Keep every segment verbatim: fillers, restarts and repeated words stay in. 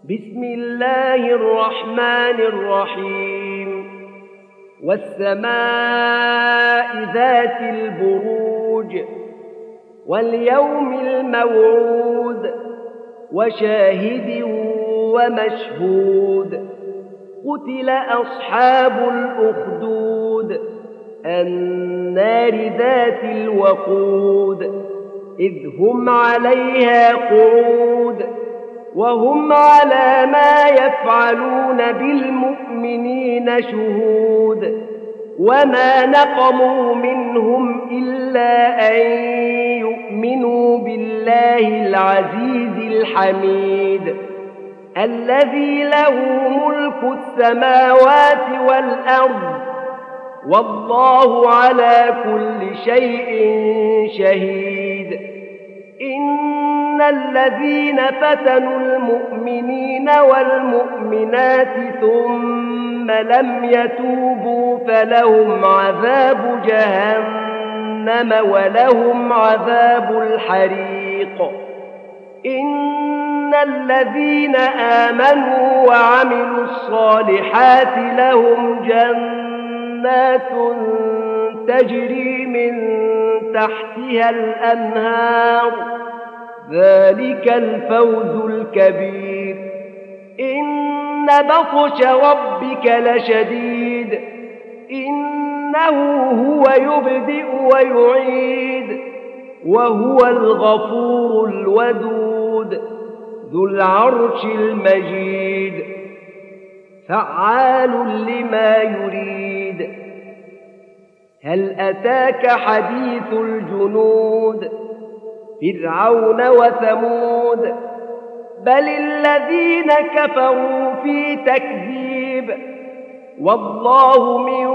بسم الله الرحمن الرحيم والسماء ذات البروج واليوم الموعود وشاهد ومشهود قتل أصحاب الأخدود النار ذات الوقود إذ هم عليها قعود وهم على ما يفعلون بالمؤمنين شهود وما نقموا منهم إلا أن يؤمنوا بالله العزيز الحميد الذي له ملك السماوات والأرض والله على كل شيء شهيد إن الذين فتنوا المؤمنين والمؤمنات ثم لم يتوبوا فلهم عذاب جهنم ولهم عذاب الحريق إن الذين آمنوا وعملوا الصالحات لهم جنات تجري من تحتها الأنهار ذلك الفوز الكبير إن بطش ربك لشديد إنه هو يبدئ ويعيد وهو الغفور الودود ذو العرش المجيد فعال لما يريد هل أتاك حديث الجنود فرعون وثمود بل الذين كفروا في تكذيب والله من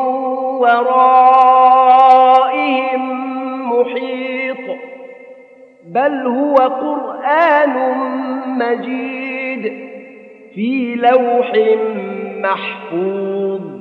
ورائهم محيط بل هو قرآن مجيد في لوح محفوظ